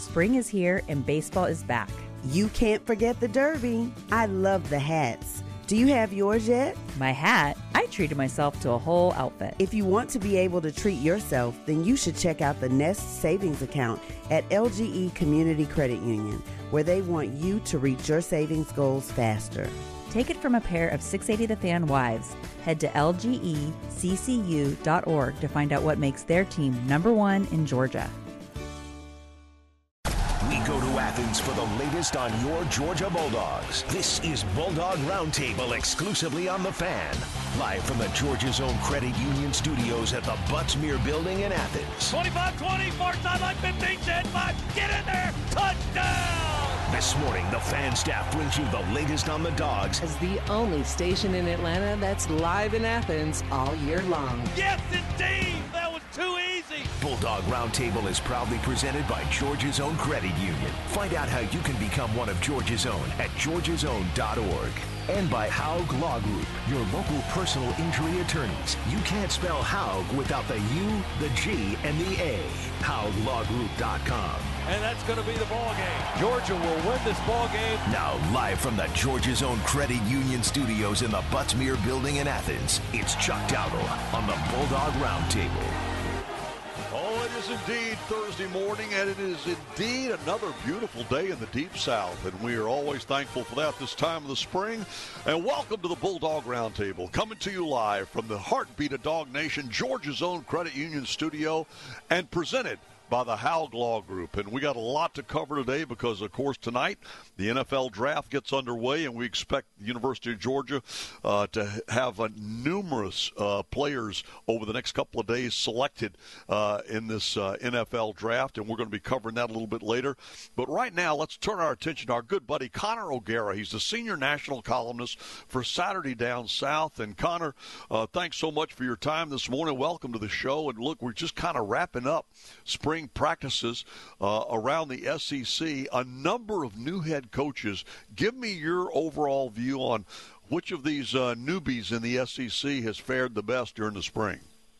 Spring is here and baseball is back. You can't forget the Derby. I love the hats. Do you have yours yet? My hat? I treated myself to a whole outfit. If you want to be able to treat yourself, then you should check out the Nest Savings Account at LGE Community Credit Union, where they want you to reach your savings goals faster. Take it from a pair of 680 The Fan wives. Head to lgeccu.org to find out what makes their team #1 in Georgia. We go to Athens for the latest on your Georgia Bulldogs. This is Bulldog Roundtable exclusively on The Fan. Live from the Georgia's own Credit Union studios at the Butts-Mehre Building in Athens. 25-20, far sideline, 15, 10-5, get in there, touchdown! This morning, the Fan staff brings you the latest on the Dogs. As the only station in Atlanta that's live in Athens all year long. Yes, indeed! That was too easy! Bulldog Roundtable is proudly presented by Georgia's own Credit Union. Find out how you can become one of Georgia's own at georgiasown.org. And by Haug Law Group, your local personal injury attorneys. You can't spell Haug without the U, the G, and the A. HaugLawGroup.com. And that's going to be the ball game. Georgia will win this ball game. Now, live from the Georgia's own Credit Union studios in the Butts-Mehre Building in Athens, it's Chuck Dowdle on the Bulldog Roundtable. Oh, it is indeed Thursday morning, and it is indeed another beautiful day in the Deep South, and we are always thankful for that this time of the spring. And welcome to the Bulldog Roundtable, coming to you live from the heartbeat of Dog Nation, Georgia's own Credit Union studio, and presented by the Haug Law Group. And we got a lot to cover today because, of course, tonight the NFL draft gets underway, and we expect the University of Georgia to have numerous players over the next couple of days selected in this NFL draft, and we're going to be covering that a little bit later. But right now, let's turn our attention to our good buddy Connor O'Gara. He's the senior national columnist for Saturday Down South. And Connor, thanks so much for your time this morning. Welcome to the show. And look, we're just kind of wrapping up spring practices around the SEC. A number of new head coaches. Give me your overall view on which of these newbies in the SEC has fared the best during the spring.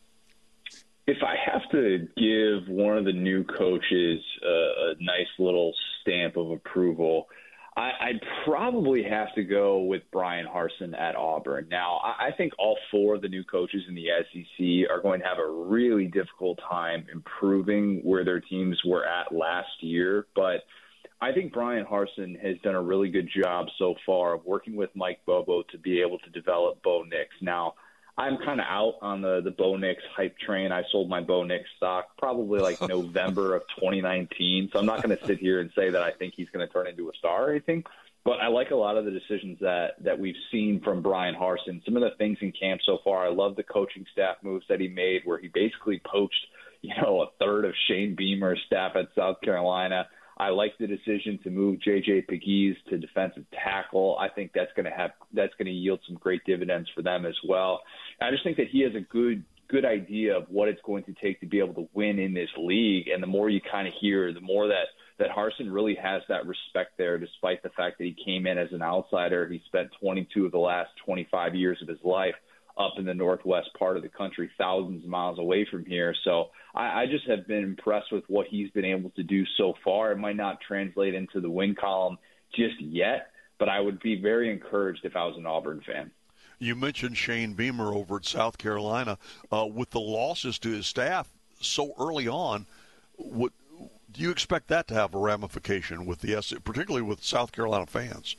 If I have to give one of the new coaches a nice little stamp of approval, I'd probably have to go with Brian Harsin at Auburn. Now, I think all four of the new coaches in the SEC are going to have a really difficult time improving where their teams were at last year. But I think Brian Harsin has done a really good job so far of working with Mike Bobo to be able to develop Bo Nix. Now, I'm kind of out on the Bo Nix hype train. I sold my Bo Nix stock probably like November of 2019. So I'm not going to sit here and say that I think he's going to turn into a star or anything. But I like a lot of the decisions that we've seen from Brian Harsin. Some of the things in camp so far, I love the coaching staff moves that he made where he basically poached, a third of Shane Beamer's staff at South Carolina. I like the decision to move J.J. Pegues to defensive tackle. I think that's going to yield some great dividends for them as well. I just think that he has a good idea of what it's going to take to be able to win in this league. And the more you kind of hear, the more that Harsin really has that respect there, despite the fact that he came in as an outsider. He spent 22 of the last 25 years of his life up in the northwest part of the country, thousands of miles away from here. So I just have been impressed with what he's been able to do so far. It might not translate into the win column just yet, but I would be very encouraged if I was an Auburn fan. You mentioned Shane Beamer over at South Carolina. With the losses to his staff so early on, do you expect that to have a ramification with particularly with South Carolina fans?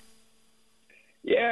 Yeah,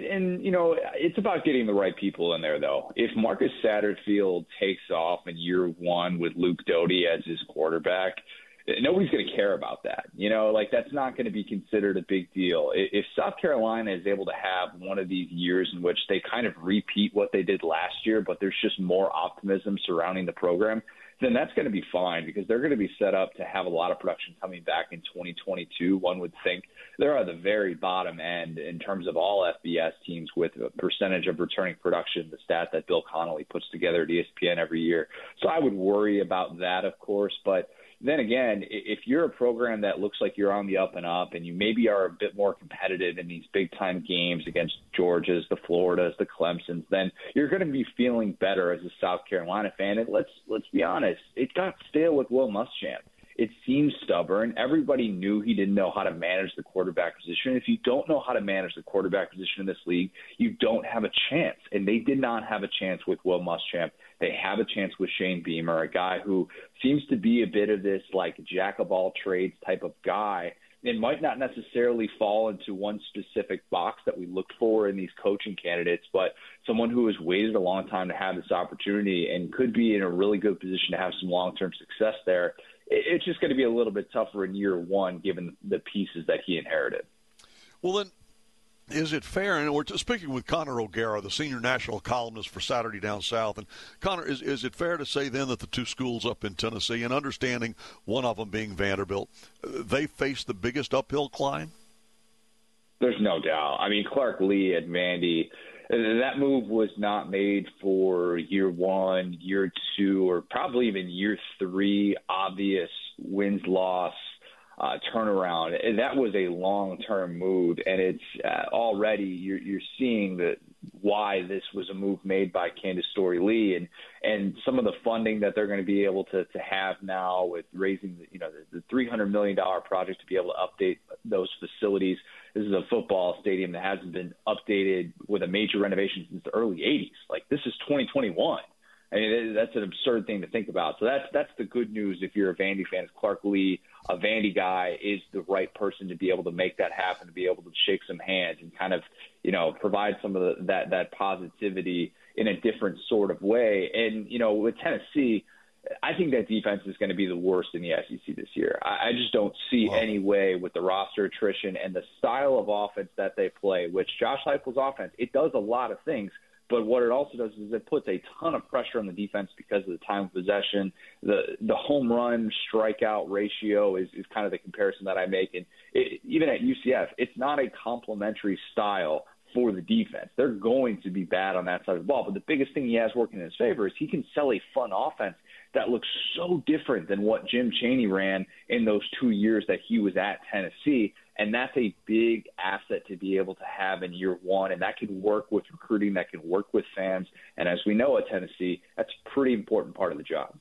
it's about getting the right people in there, though. If Marcus Satterfield takes off in year one with Luke Doty as his quarterback, nobody's going to care about that. That's not going to be considered a big deal. If South Carolina is able to have one of these years in which they kind of repeat what they did last year, but there's just more optimism surrounding the program, then that's going to be fine because they're going to be set up to have a lot of production coming back in 2022. One would think they're at the very bottom end in terms of all FBS teams with a percentage of returning production, the stat that Bill Connolly puts together at ESPN every year. So I would worry about that, of course, but then again, if you're a program that looks like you're on the up and up and you maybe are a bit more competitive in these big-time games against Georgias, the Floridas, the Clemsons, then you're going to be feeling better as a South Carolina fan. And let's be honest, it got stale with Will Muschamp. It seems stubborn. Everybody knew he didn't know how to manage the quarterback position. If you don't know how to manage the quarterback position in this league, you don't have a chance. And they did not have a chance with Will Muschamp. They have a chance with Shane Beamer, a guy who seems to be a bit of this like jack of all trades type of guy. It might not necessarily fall into one specific box that we look for in these coaching candidates, but someone who has waited a long time to have this opportunity and could be in a really good position to have some long-term success there. It's just going to be a little bit tougher in year one given the pieces that he inherited. Well, then, is it fair, and we're speaking with Connor O'Gara, the senior national columnist for Saturday Down South, and Connor, is it fair to say then that the two schools up in Tennessee, and understanding one of them being Vanderbilt, they face the biggest uphill climb? There's no doubt. I mean, Clark Lea at Vandy, that move was not made for year one, year two, or probably even year three, obvious wins-loss turnaround. That was a long-term move, and it's already you're seeing why this was a move made by Candace Storey-Lee, and some of the funding that they're going to be able to have now with raising the $300 million project to be able to update those facilities. This is a football stadium that hasn't been updated with a major renovation since the early 80s. Like, this is 2021. I mean, that's an absurd thing to think about. So that's the good news if you're a Vandy fan. Is Clark Lea, a Vandy guy, is the right person to be able to make that happen, to be able to shake some hands and kind of, provide some of that positivity in a different sort of way. And, with Tennessee, I think that defense is going to be the worst in the SEC this year. I just don't see any way with the roster attrition and the style of offense that they play, which Josh Heupel's offense, it does a lot of things. But what it also does is it puts a ton of pressure on the defense because of the time of possession. The home run strikeout ratio is kind of the comparison that I make. And even at UCF, it's not a complementary style for the defense. They're going to be bad on that side of the ball. But the biggest thing he has working in his favor is he can sell a fun offense that looks so different than what Jim Chaney ran in those 2 years that he was at Tennessee. And that's a big asset to be able to have in year one. And that can work with recruiting, that can work with fans. And as we know at Tennessee, that's a pretty important part of the job.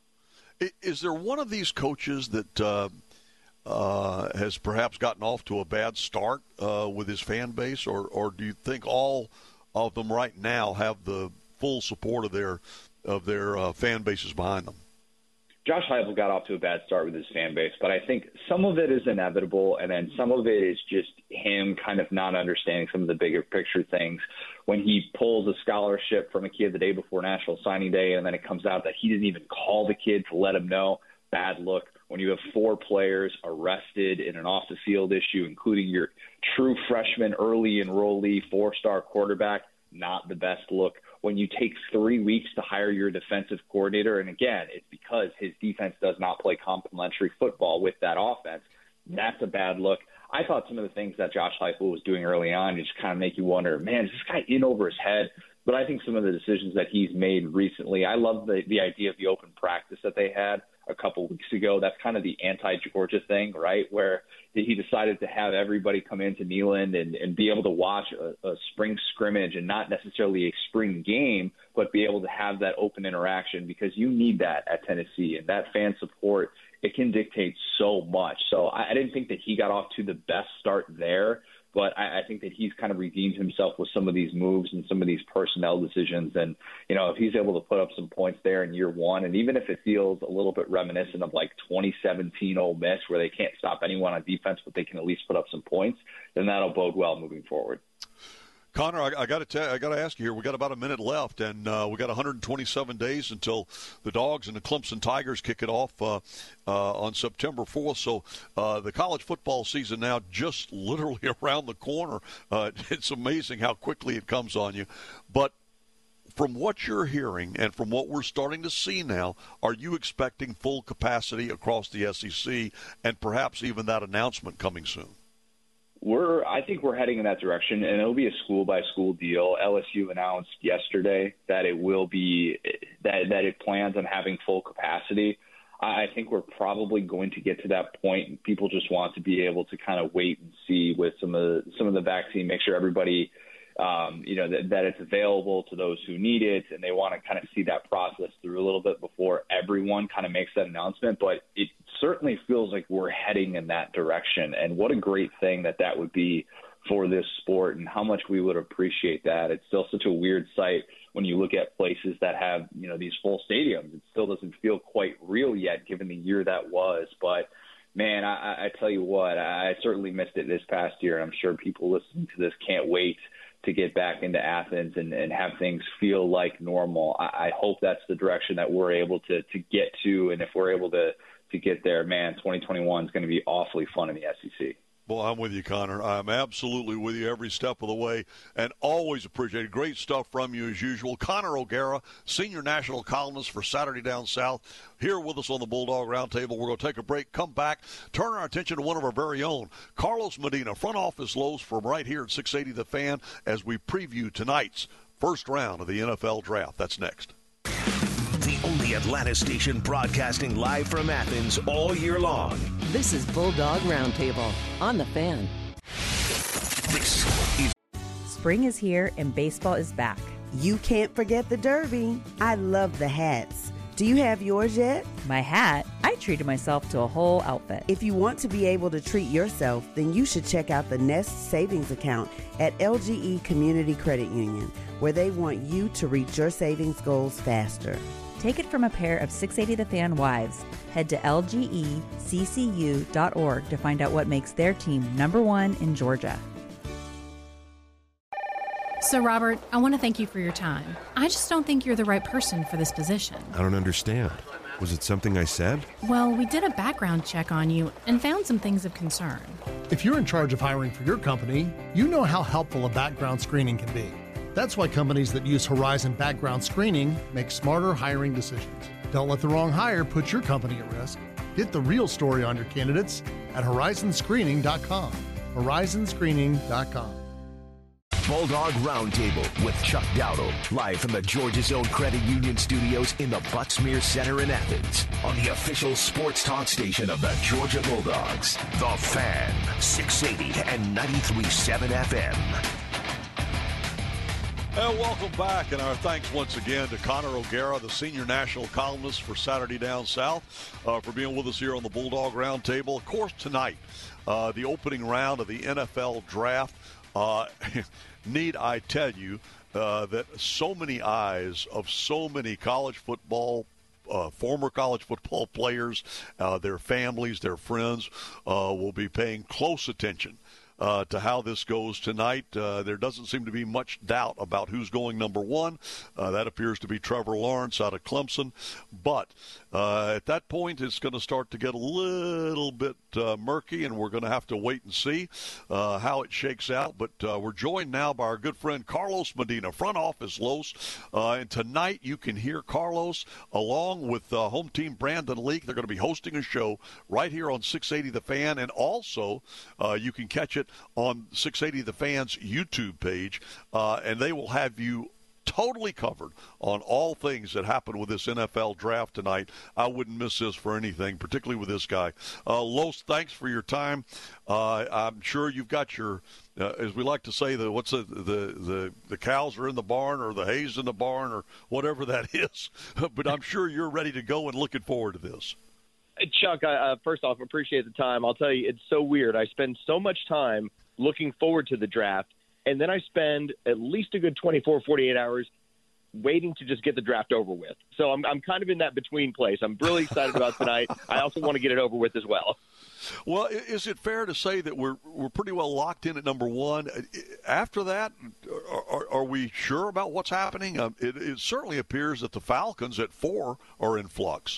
Is there one of these coaches that has perhaps gotten off to a bad start with his fan base? Or do you think all of them right now have the full support of their fan bases behind them? Josh Heupel got off to a bad start with his fan base, but I think some of it is inevitable, and then some of it is just him kind of not understanding some of the bigger picture things. When he pulls a scholarship from a kid the day before National Signing Day, and then it comes out that he didn't even call the kid to let him know, bad look. When you have 4 players arrested in an off-the-field issue, including your true freshman early enrollee 4-star quarterback, not the best look. When you take 3 weeks to hire your defensive coordinator, and again, it's because his defense does not play complementary football with that offense, that's a bad look. I thought some of the things that Josh Heupel was doing early on just kind of make you wonder, man, is this guy in over his head? But I think some of the decisions that he's made recently, I love the idea of the open practice that they had a couple weeks ago. That's kind of the anti-Georgia thing, right, where he decided to have everybody come into Neyland and be able to watch a spring scrimmage and not necessarily a spring game, but be able to have that open interaction, because you need that at Tennessee. And that fan support, it can dictate so much. So I didn't think that he got off to the best start there, but I think that he's kind of redeemed himself with some of these moves and some of these personnel decisions. And, if he's able to put up some points there in year one, and even if it feels a little bit reminiscent of like 2017 Ole Miss, where they can't stop anyone on defense, but they can at least put up some points, then that'll bode well moving forward. Connor, I got to ask you here. We got about a minute left, and we got 127 days until the Dogs and the Clemson Tigers kick it off on September 4th. So the college football season now just literally around the corner. It's amazing how quickly it comes on you. But from what you're hearing and from what we're starting to see now, are you expecting full capacity across the SEC, and perhaps even that announcement coming soon? I think we're heading in that direction, and it'll be a school-by-school deal. LSU announced yesterday that it will be that it plans on having full capacity. I think we're probably going to get to that point. People just want to be able to kind of wait and see with some of the vaccine, make sure everybody that it's available to those who need it, and they want to kind of see that process through a little bit before everyone kind of makes that announcement. But it certainly feels like we're heading in that direction, and what a great thing that would be for this sport and how much we would appreciate that. It's still such a weird sight when you look at places that have, these full stadiums. It still doesn't feel quite real yet given the year that was. But, man, I tell you what, I certainly missed it this past year. I'm sure people listening to this can't wait to get back into Athens and have things feel like normal. I hope that's the direction that we're able to get to. And if we're able to get there, man, 2021 is going to be awfully fun in the SEC. Well, I'm with you, Connor. I'm absolutely with you every step of the way, and always appreciate it. Great stuff from you as usual. Connor O'Gara, senior national columnist for Saturday Down South, here with us on the Bulldog Roundtable. We're going to take a break, come back, turn our attention to one of our very own, Carlos Medina, front office Lowe's from right here at 680 The Fan, as we preview tonight's first round of the NFL Draft. That's next. The only Atlanta station broadcasting live from Athens all year long. This is Bulldog Roundtable on The Fan. This is Spring is here and baseball is back. You can't forget the Derby. I love the hats. Do you have yours yet? My hat? I treated myself to a whole outfit. If you want to be able to treat yourself, then you should check out the Nest Savings Account at LGE Community Credit Union, where they want you to reach your savings goals faster. Take it from a pair of 680 The Fan wives. Head to lgeccu.org to find out what makes their team #1 in Georgia. So, Robert, I want to thank you for your time. I just don't think you're the right person for this position. I don't understand. Was it something I said? Well, we did a background check on you and found some things of concern. If you're in charge of hiring for your company, you know how helpful a background screening can be. That's why companies that use Horizon background screening make smarter hiring decisions. Don't let the wrong hire put your company at risk. Get the real story on your candidates at horizonscreening.com. horizonscreening.com. Bulldog Roundtable with Chuck Dowdle, live from the Georgia Zone Credit Union Studios in the Buttsmere Center in Athens, on the official sports talk station of the Georgia Bulldogs, The Fan, 680 and 93.7 FM. And welcome back, and our thanks once again to Connor O'Gara, the senior national columnist for Saturday Down South, for being with us here on the Bulldog Roundtable. Of course, tonight, the opening round of the NFL Draft. Need I tell you that so many eyes of so many college football former college football players, their families, their friends, will be paying close attention to how this goes tonight. There doesn't seem to be much doubt about who's going #1. That appears to be Trevor Lawrence out of Clemson. But at that point, it's going to start to get a little bit murky, and we're going to have to wait and see how it shakes out. But we're joined now by our good friend Carlos Medina, front office Los. And tonight you can hear Carlos along with home team Brandon Leak. They're going to be hosting a show right here on 680 The Fan. And also you can catch it on 680 The Fan's YouTube page. And they will have you totally covered on all things that happen with this NFL draft tonight. I wouldn't miss this for anything, particularly with this guy. Los, thanks for your time. I'm sure you've got your, as we like to say, the cows are in the barn, or the hay's in the barn, or whatever that is. But I'm sure you're ready to go and looking forward to this. Chuck, first off, appreciate the time. I'll tell you, it's so weird. I spend so much time looking forward to the draft, and then I spend at least a good 24, 48 hours waiting to just get the draft over with. So I'm kind of in that between place. I'm really excited about tonight. I also want to get it over with as well. Well, is it fair to say that we're pretty well locked in at #1? After that, are we sure about what's happening? It certainly appears that the Falcons at 4 are in flux.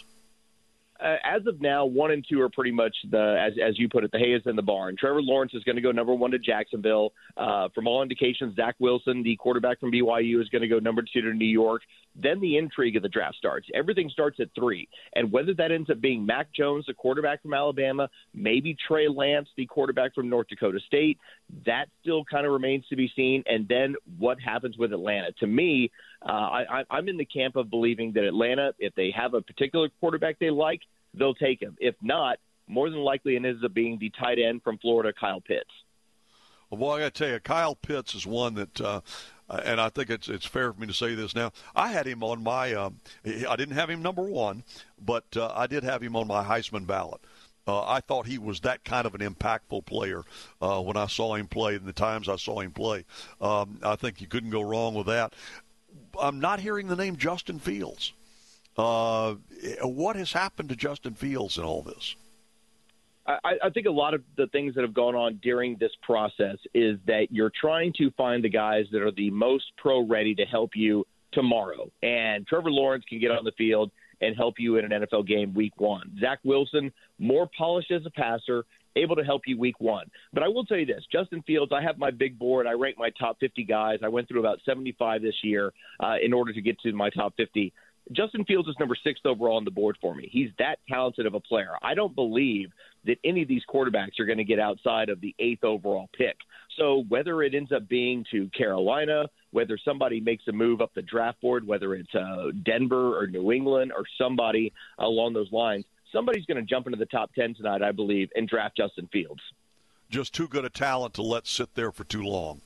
As of now, 1 and 2 are pretty much as you put it, the hay is in the barn. Trevor Lawrence is going to go #1 to Jacksonville. From all indications, Zach Wilson, the quarterback from BYU, is going to go #2 to New York. Then the intrigue of the draft starts. Everything starts at 3. And whether that ends up being Mac Jones, the quarterback from Alabama, maybe Trey Lance, the quarterback from North Dakota State, that still kind of remains to be seen. And then what happens with Atlanta? To me, I'm in the camp of believing that Atlanta, if they have a particular quarterback they like, they'll take him. If not, more than likely it ends up being the tight end from Florida, Kyle Pitts. Well, I got to tell you, Kyle Pitts is one that, and I think it's fair for me to say this now. I had him on my, I didn't have him number one, but I did have him on my Heisman ballot. I thought he was that kind of an impactful player when I saw him play and the times I saw him play. I think you couldn't go wrong with that. I'm not hearing the name Justin Fields. What has happened to Justin Fields in all this? I think a lot of the things that have gone on during this process is that you're trying to find the guys that are the most pro-ready to help you tomorrow. And Trevor Lawrence can get on the field and help you in an NFL game week one. Zach Wilson, more polished as a passer, able to help you week one. But I will tell you this, Justin Fields, I have my big board. I rank my top 50 guys. I went through about 75 this year in order to get to my top 50. Justin Fields is number 6 overall on the board for me. He's that talented of a player. I don't believe that any of these quarterbacks are going to get outside of the 8th overall pick. So whether it ends up being to Carolina, whether somebody makes a move up the draft board, whether it's Denver or New England or somebody along those lines, somebody's going to jump into the top 10 tonight, I believe, and draft Justin Fields. Just too good a talent to let sit there for too long.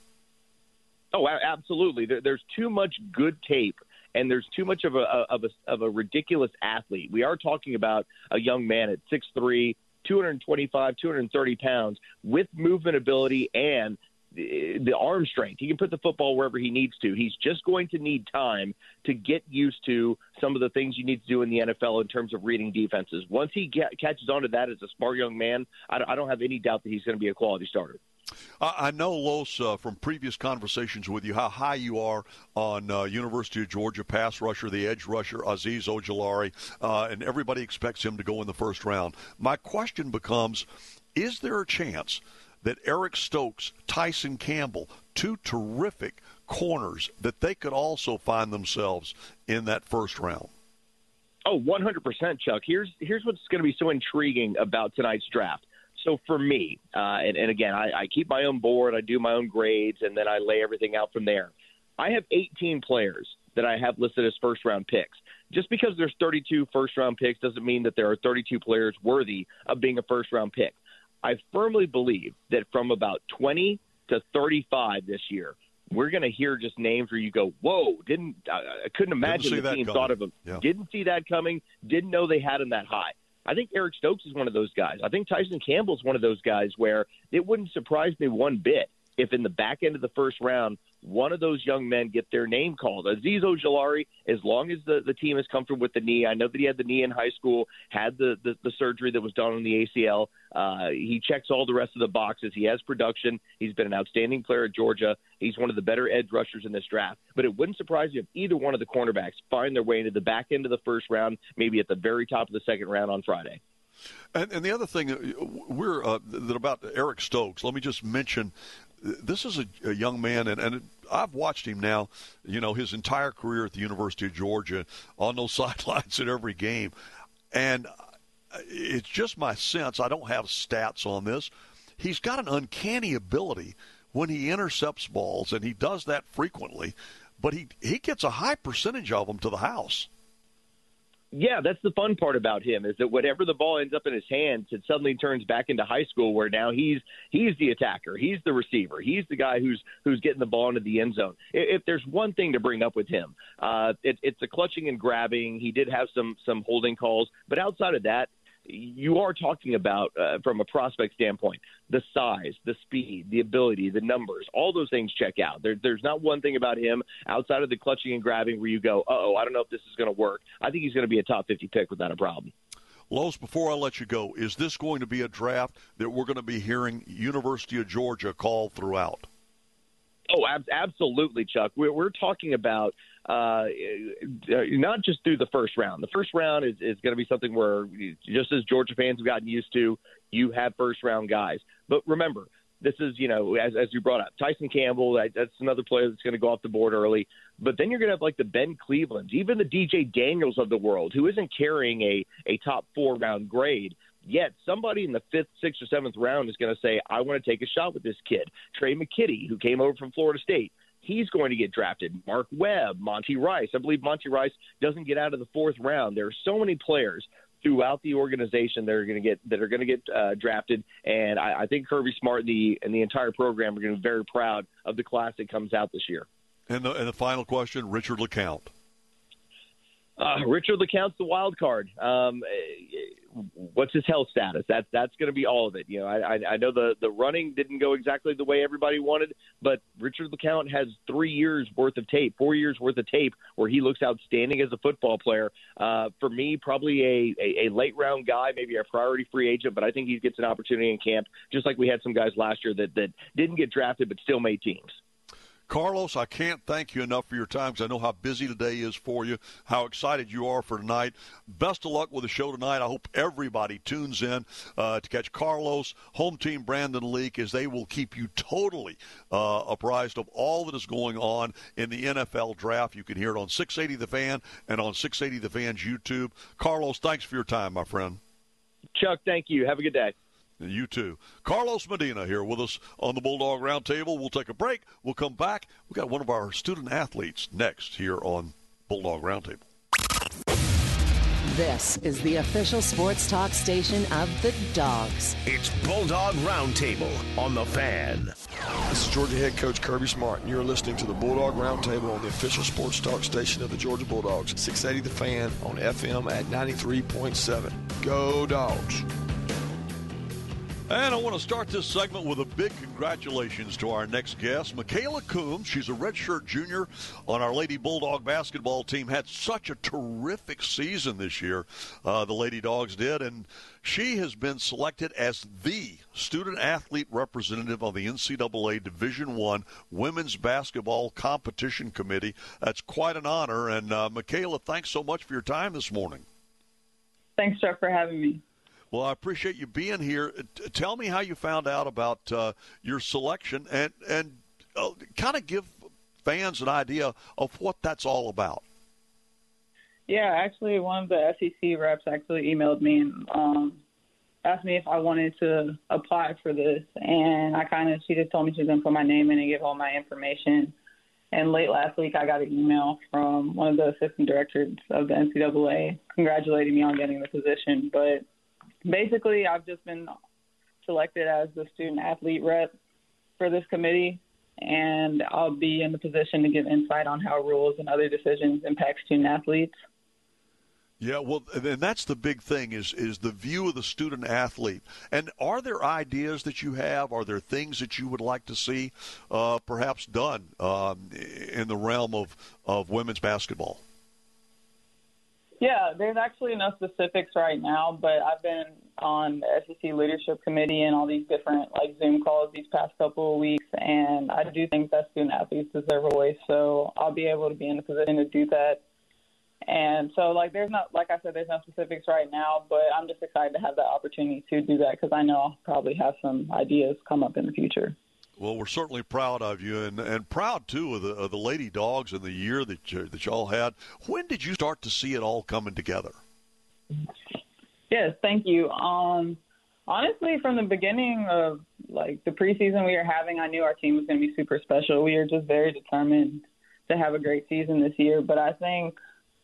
Oh, absolutely. There's too much good tape. And there's too much of a ridiculous athlete. We are talking about a young man at 6'3", 225, 230 pounds with movement ability and the arm strength. He can put the football wherever he needs to. He's just going to need time to get used to some of the things you need to do in the NFL in terms of reading defenses. Once he catches on to that as a smart young man, I don't have any doubt that he's going to be a quality starter. I know, Los, from previous conversations with you, how high you are on University of Georgia pass rusher, the edge rusher, Azeez Ojulari, and everybody expects him to go in the first round. My question becomes, is there a chance that Eric Stokes, Tyson Campbell, two terrific corners, that they could also find themselves in that first round? Oh, 100%, Chuck. Here's what's going to be so intriguing about tonight's draft. So for me, and again, I keep my own board, I do my own grades, and then I lay everything out from there. I have 18 players that I have listed as first-round picks. Just because there's 32 first-round picks doesn't mean that there are 32 players worthy of being a first-round pick. I firmly believe that from about 20 to 35 this year, we're going to hear just names where you go, whoa, I couldn't imagine the team thought of them. Yeah. Didn't see that coming, didn't know they had him that high. I think Eric Stokes is one of those guys. I think Tyson Campbell is one of those guys where it wouldn't surprise me one bit if in the back end of the first round, one of those young men get their name called. Azeez Ojulari, as long as the team is comfortable with the knee, I know that he had the knee in high school, had the surgery that was done on the ACL. He checks all the rest of the boxes. He has production. He's been an outstanding player at Georgia. He's one of the better edge rushers in this draft. But it wouldn't surprise you if either one of the cornerbacks find their way into the back end of the first round, maybe at the very top of the second round on Friday. And the other thing that about Eric Stokes, let me just mention, this is a young man, and I've watched him now, his entire career at the University of Georgia on those sidelines at every game. And it's just my sense, I don't have stats on this, he's got an uncanny ability when he intercepts balls, and he does that frequently, but he gets a high percentage of them to the house. Yeah, that's the fun part about him is that whenever the ball ends up in his hands, it suddenly turns back into high school where now he's the attacker, he's the receiver, he's the guy who's getting the ball into the end zone. If there's one thing to bring up with him, it's the clutching and grabbing. He did have some holding calls, but outside of that, you are talking about, from a prospect standpoint, the size, the speed, the ability, the numbers, all those things check out. There's not one thing about him outside of the clutching and grabbing where you go, I don't know if this is going to work. I think he's going to be a top 50 pick without a problem. Los, before I let you go, is this going to be a draft that we're going to be hearing University of Georgia call throughout? Oh, absolutely, Chuck. We're talking about not just through the first round. The first round is going to be something where, just as Georgia fans have gotten used to, you have first-round guys. But remember, this is, as you brought up, Tyson Campbell, that's another player that's going to go off the board early. But then you're going to have like the Ben Clevelands, even the DJ Daniels of the world, who isn't carrying a top 4-round grade. Yet somebody in the 5th, 6th, or 7th round is going to say, I want to take a shot with this kid. Trey McKitty, who came over from Florida State, he's going to get drafted. Mark Webb, Monty Rice. I believe Monty Rice doesn't get out of the 4th round. There are so many players throughout the organization that are going to get drafted. And I think Kirby Smart and the entire program are going to be very proud of the class that comes out this year. And the final question, Richard LeCounte. Richard LeCounte's the wild card. What's his health status? That's going to be all of it. I know the running didn't go exactly the way everybody wanted, but Richard LeCounte has 4 years worth of tape where he looks outstanding as a football player. For me, probably a late round guy, maybe a priority free agent, but I think he gets an opportunity in camp, just like we had some guys last year that didn't get drafted but still made teams. Carlos, I can't thank you enough for your time because I know how busy today is for you, how excited you are for tonight. Best of luck with the show tonight. I hope everybody tunes in to catch Carlos, home team Brandon Leak, as they will keep you totally apprised of all that is going on in the NFL draft. You can hear it on 680 The Fan and on 680 The Fan's YouTube. Carlos, thanks for your time, my friend. Chuck, thank you. Have a good day. You too. Carlos Medina here with us on the Bulldog Roundtable. We'll take a break. We'll come back. We've got one of our student athletes next here on Bulldog Roundtable. This is the official sports talk station of the Dogs. It's Bulldog Roundtable on The Fan. This is Georgia head coach Kirby Smart, and you're listening to the Bulldog Roundtable on the official sports talk station of the Georgia Bulldogs, 680 The Fan on FM at 93.7. Go Dogs. And I want to start this segment with a big congratulations to our next guest, Michaela Coombs. She's a redshirt junior on our Lady Bulldog basketball team. Had such a terrific season this year, the Lady Dogs did, and she has been selected as the student-athlete representative of the NCAA Division I Women's Basketball Competition Committee. That's quite an honor, and Michaela, thanks so much for your time this morning. Thanks, Chuck, for having me. Well, I appreciate you being here. Tell me how you found out about your selection and kind of give fans an idea of what that's all about. Yeah, actually, one of the SEC reps actually emailed me and asked me if I wanted to apply for this. And she just told me she was going to put my name in and give all my information. And late last week, I got an email from one of the assistant directors of the NCAA congratulating me on getting the position. But basically, I've just been selected as the student-athlete rep for this committee, and I'll be in the position to give insight on how rules and other decisions impact student-athletes. Yeah, well, and that's the big thing is the view of the student-athlete. And are there ideas that you have? Are there things that you would like to see perhaps done in the realm of women's basketball? Yeah, there's actually no specifics right now, but I've been on the SEC Leadership Committee and all these different Zoom calls these past couple of weeks, and I do think that student athletes deserve a voice, so I'll be able to be in a position to do that. And so, there's not, like I said, there's no specifics right now, but I'm just excited to have that opportunity to do that because I know I'll probably have some ideas come up in the future. Well, we're certainly proud of you, and proud too of the Lady Dogs and the year that y'all had. When did you start to see it all coming together? Yes, thank you. Honestly, from the beginning of the preseason we were having, I knew our team was going to be super special. We were just very determined to have a great season this year. But I think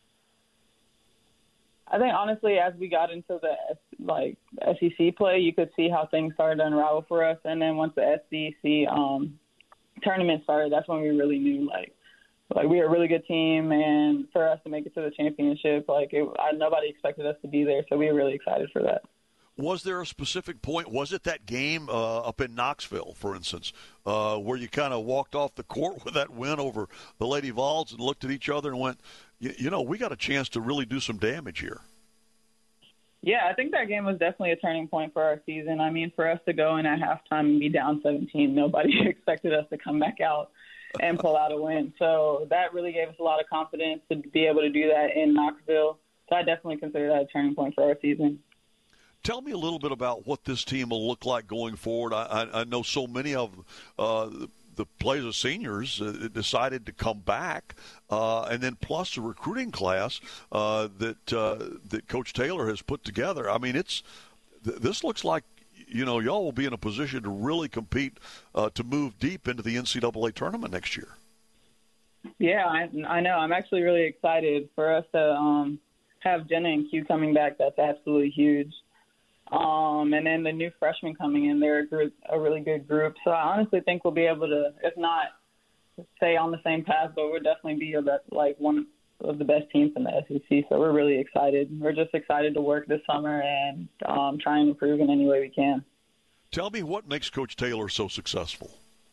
honestly, as we got into the SEC play, you could see how things started to unravel for us. And then once the SEC tournament started, that's when we really knew we were a really good team. And for us to make it to the championship, nobody expected us to be there, so we were really excited for that. Was there a specific point? Was it that game up in Knoxville, for instance, where you kind of walked off the court with that win over the Lady Vols and looked at each other and went, we got a chance to really do some damage here? Yeah, I think that game was definitely a turning point for our season. I mean, for us to go in at halftime and be down 17, nobody expected us to come back out and pull out a win. So that really gave us a lot of confidence to be able to do that in Knoxville. So I definitely consider that a turning point for our season. Tell me a little bit about what this team will look like going forward. I know so many of the players of seniors decided to come back, and then plus the recruiting class that Coach Taylor has put together. I mean, this looks like y'all will be in a position to really compete to move deep into the NCAA tournament next year. Yeah, I know. I'm actually really excited for us to have Jenna and Q coming back, that's absolutely huge. And then the new freshmen coming in, they're a really good group. So I honestly think we'll be able to, if not stay on the same path, but we'll definitely be one of the best teams in the SEC. So we're really excited. We're just excited to work this summer and try and improve in any way we can. Tell me what makes Coach Taylor so successful.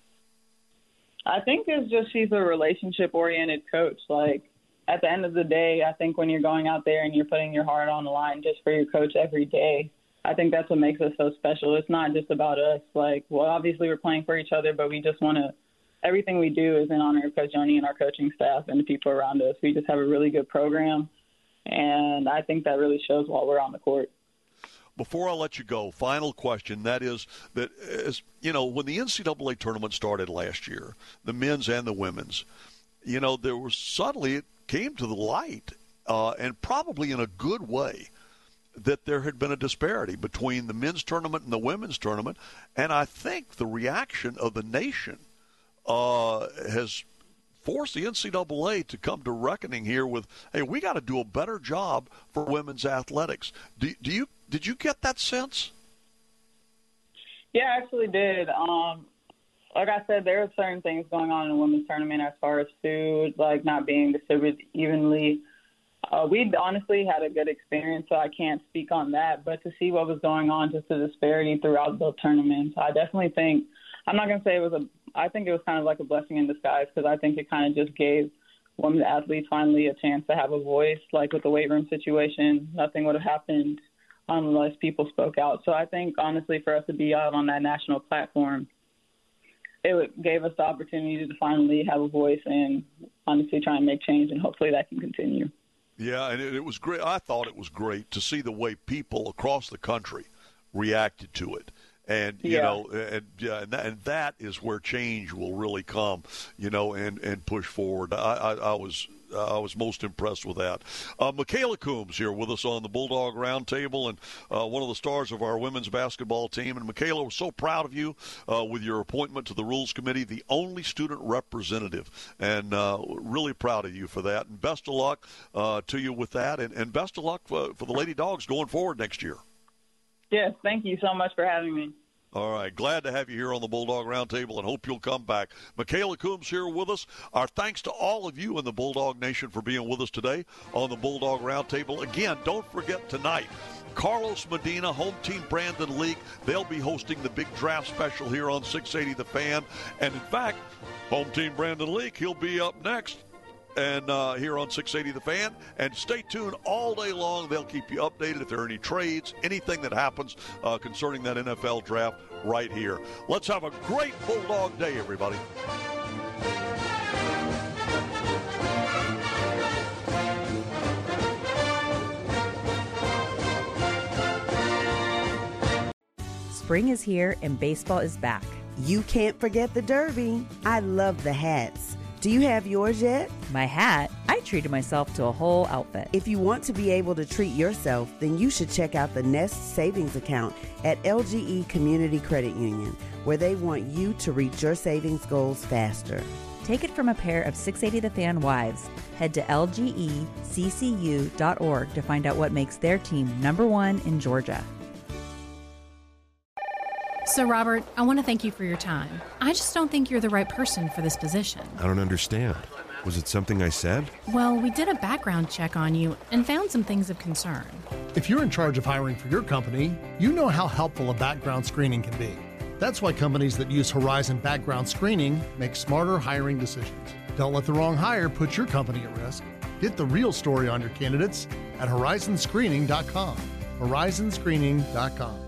I think it's just she's a relationship-oriented coach. Like, at the end of the day, I think when you're going out there and you're putting your heart on the line just for your coach every day, I think that's what makes us so special. It's not just about us. Like, well, obviously we're playing for each other, but we just want to – everything we do is in honor of Coach Joni and our coaching staff and the people around us. We just have a really good program, and I think that really shows while we're on the court. Before I let you go, final question, that is that, as you know, when the NCAA tournament started last year, the men's and the women's, you know, there was suddenly it came to the light, and probably in a good way, that there had been a disparity between the men's tournament and the women's tournament, and I think the reaction of the nation has forced the NCAA to come to reckoning here with, hey, we got to do a better job for women's athletics. Did you get that sense? Yeah, I actually did. Like I said, there are certain things going on in the women's tournament as far as food, like not being distributed evenly. We honestly had a good experience, so I can't speak on that. But to see what was going on, just the disparity throughout the tournaments, I definitely think – I'm not going to say it was I think it was kind of like a blessing in disguise because I think it kind of just gave women athletes finally a chance to have a voice. Like with the weight room situation, nothing would have happened unless people spoke out. So I think, honestly, for us to be out on that national platform, it gave us the opportunity to finally have a voice and honestly try and make change, and hopefully that can continue. Yeah, and it was great. I thought it was great to see the way people across the country reacted to it. And, you know, and that is where change will really come, you know, and push forward. I was most impressed with that. Michaela Coombs here with us on the Bulldog Roundtable, and one of the stars of our women's basketball team. And Michaela, we're so proud of you with your appointment to the Rules Committee, the only student representative, and really proud of you for that. And best of luck to you with that, and best of luck for the Lady Dogs going forward next year. Yes, thank you so much for having me. All right, glad to have you here on the Bulldog Roundtable and hope you'll come back. Michaela Coombs here with us. Our thanks to all of you in the Bulldog Nation for being with us today on the Bulldog Roundtable. Again, don't forget tonight, Carlos Medina, Home Team Brandon Leak, they'll be hosting the big draft special here on 680 The Fan. And in fact, Home Team Brandon Leak, he'll be up next. And here on 680 The Fan. And stay tuned all day long. They'll keep you updated if there are any trades, anything that happens concerning that NFL draft right here. Let's have a great Bulldog Day, everybody. Spring is here and baseball is back. You can't forget the Derby. I love the hats. Do you have yours yet? My hat? I treated myself to a whole outfit. If you want to be able to treat yourself, then you should check out the Nest Savings Account at LGE Community Credit Union, where they want you to reach your savings goals faster. Take it from a pair of 680 The Fan wives. Head to lgeccu.org to find out what makes their team #1 in Georgia. So, Robert, I want to thank you for your time. I just don't think you're the right person for this position. I don't understand. Was it something I said? Well, we did a background check on you and found some things of concern. If you're in charge of hiring for your company, you know how helpful a background screening can be. That's why companies that use Horizon Background Screening make smarter hiring decisions. Don't let the wrong hire put your company at risk. Get the real story on your candidates at horizonscreening.com. horizonscreening.com.